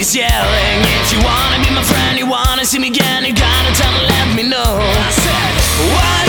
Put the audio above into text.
He's yelling, if you wanna be my friend, you wanna see me again, you gotta tell me, let me know. I said, why